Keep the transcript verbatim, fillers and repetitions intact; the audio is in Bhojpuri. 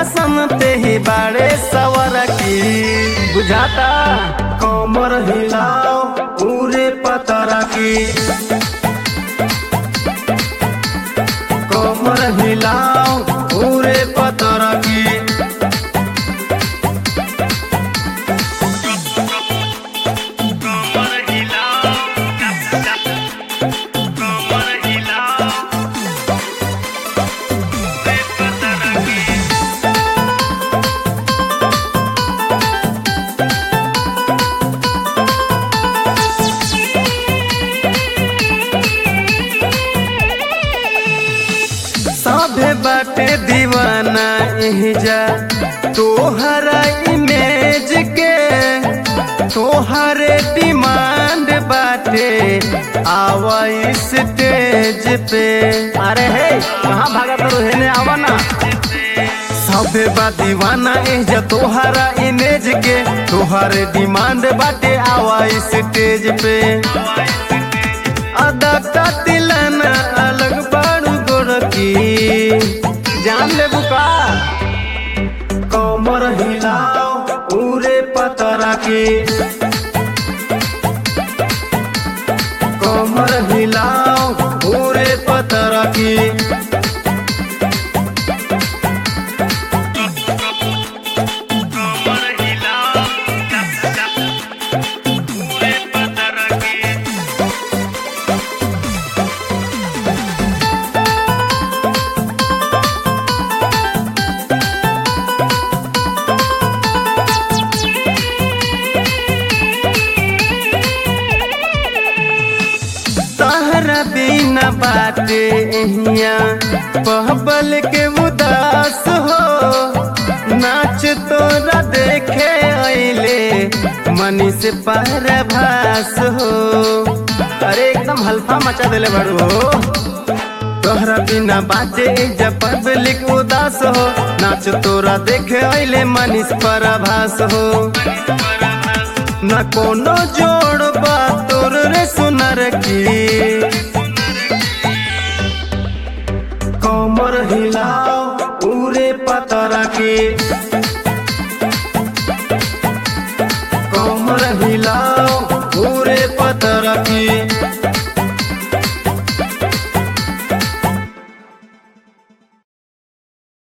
पसंद ते ही बाड़े सवर की बुझाता। कमर हिलाओ पूरे पतरा की, कमर हिलाओ पूरे पतरा की। सभे बाटे दीवाना एहिजा तोहरा इमेज के, तोहरे डिमांड बाटे आवा स्टेज पे। अरे हे कहाँ भागा तो हेने आवा ना। सभे बा दीवाना एहिजा तोहरा इमेज के, तोहरे डिमांड बाटे आवा स्टेज पे। अदा का तिलना अलग बाड़ू गोरकी, जान ले बुका। कमर हिलाओ पूरे पतरा की, कमर हिलाओ पूरे पतरा की। तहरा बिना बाटे एहिया पहबल के उदास हो, नाच तोरा देखे अइले मनी से परभास हो। अरे एकदम हल्फा मचा देले बड़ू हो। तोहरा बिना बाटे जब पब्लिक उदास हो, नाच तोरा देखे अइले मनी से परभास हो। न कोनो जोड़ बा तोर रे सुनर की, कमर हिलाओ पूरे पतरा की, कमर हिलाओ पूरे पतरा की।